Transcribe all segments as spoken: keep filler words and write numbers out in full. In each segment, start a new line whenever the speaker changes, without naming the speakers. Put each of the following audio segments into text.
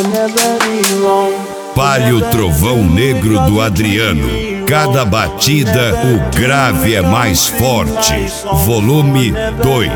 Palio Trovão Negro do Adriano. Cada batida, o grave é mais forte. Volume dois.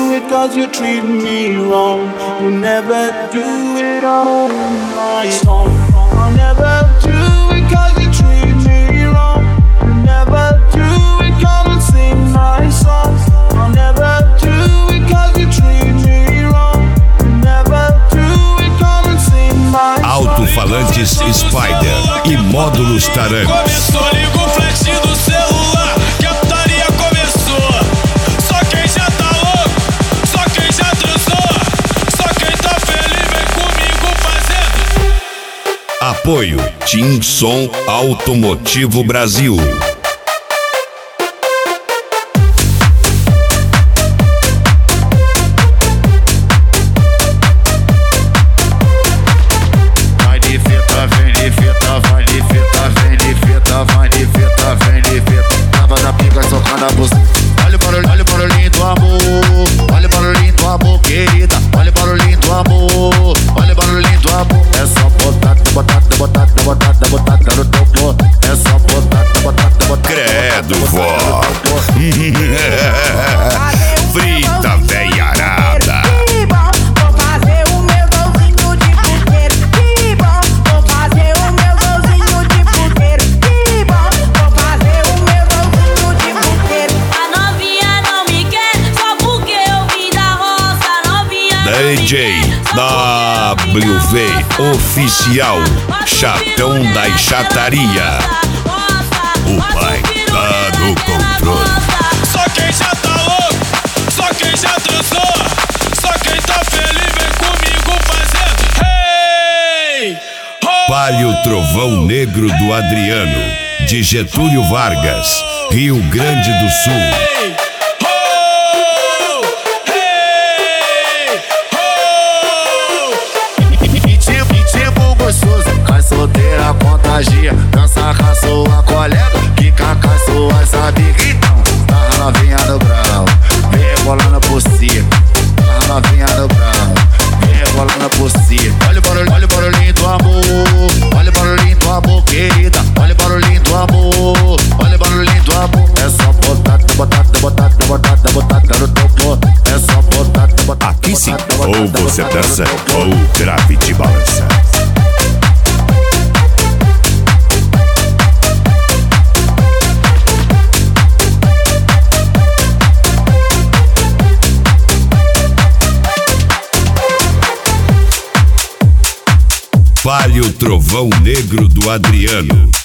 Alto-falantes Spider e módulos Taranx.
Começou, liga o flash do celular, que a putaria começou. Só quem já tá louco, só quem já transou, só quem tá feliz vem comigo fazendo.
Apoio Team Som Automotivo Brasil.
Olha o barulho, olha o barulhinho do amor. Olha o barulhinho do amor, querida. Olha o barulhinho do amor. Olha o barulhinho do amor. É só botar, botar, botar, botar, botar no topo. É só botar, botar, botar.
Credo, vó. Frita veiarada. D J W V Oficial, Chatão da Chataria. O pai tá no controle.
Só quem já tá louco, só quem já transou, só quem tá feliz vem comigo fazendo. Hey! Oh!
Palio Trovão Negro do Adriano, de Getúlio Vargas, Rio Grande do Sul.
Hey!
Solteira contagia, dança com a sua colega, quica com as suas amigas. Então, tá novinha no grau, vem rebolando por cima. Tá novinha no grau, vem rebolando por cima. Olha o barulho, olha o barulhinho do amor. Olha o barulhinho do amor, querida. Olha o barulhinho do amor. Olha o barulhinho do amor. É só botar, botar, botar, botar, botar no topo. É só botar, botar.
Aqui sim, ou você dança ou o grave te balança. Palio Trovão Negro do Adriano.